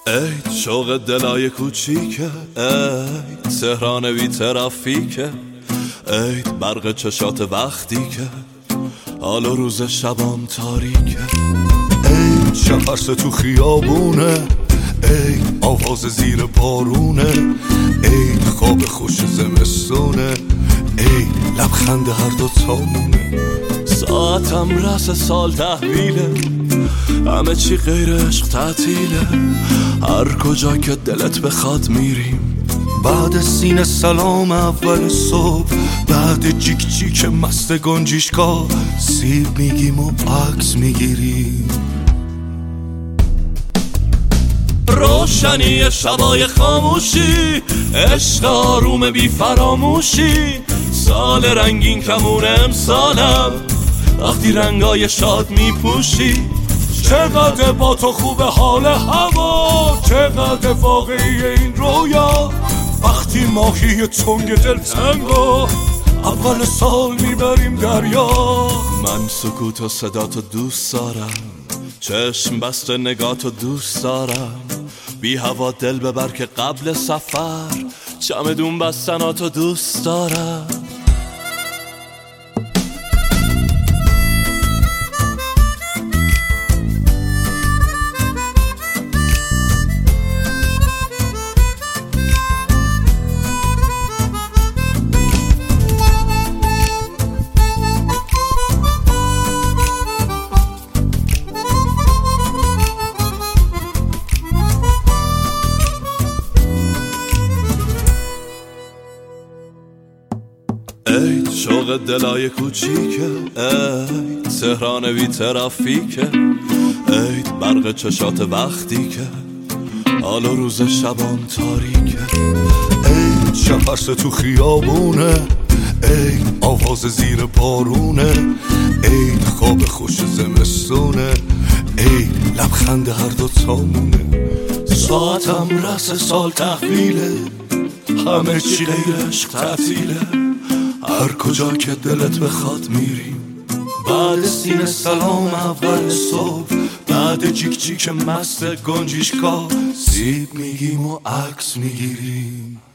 ای شوق دلای کوچیکه، ای تهران بی ترافیکه، ای برق چشات وقتی که حال و روز شبام تاریکه، ای شفرس تو خیابونه، ای آواز زیر بارونه، ای خواب خوش زمستونه، ای لبخند هر دو تامونه. ساعتم رس سال تحویله، همه چی غیر عشق تعطیله، هر کجا که دلت بخواد میریم. بعد سینه سلام اول صبح، بعد جیک جیک مست گنجیشکا سیب میگیم و عکس میگیریم. روشنی شبای خاموشی، عشق آروم بی فراموشی، سال رنگین کمون امسالم وقتی رنگای شاد میپوشی. چقدر با تو خوب حال هوا، چقدر واقعی این رویا، وقتی ماهی تنگ دلتنگو اول سال میبریم دریا. من سکوت و صداتو دوست دارم، چشم بسته نگاتو دوست دارم، بی هوا دل ببر که قبل سفر چمدون بستناتو دوست دارم. ای شوق دلای کوچیکه، ای تهران بی ترافیکه، ای برق چشات وقتی که حال و روز شبام تاریکه، ای شفرس تو خیابونه، ای آواز زیر بارونه، ای خواب خوش زمستونه، ای لبخند هر دو تامونه. ساعتم رس سال تحویله، همه چی غیر عشق تعطیله، هر کجا که دلت بخواد میریم. بعد سینه سلام اول صبح، بعد جیک جیک مست گنجیشکا سیب میگیم و عکس میگیریم.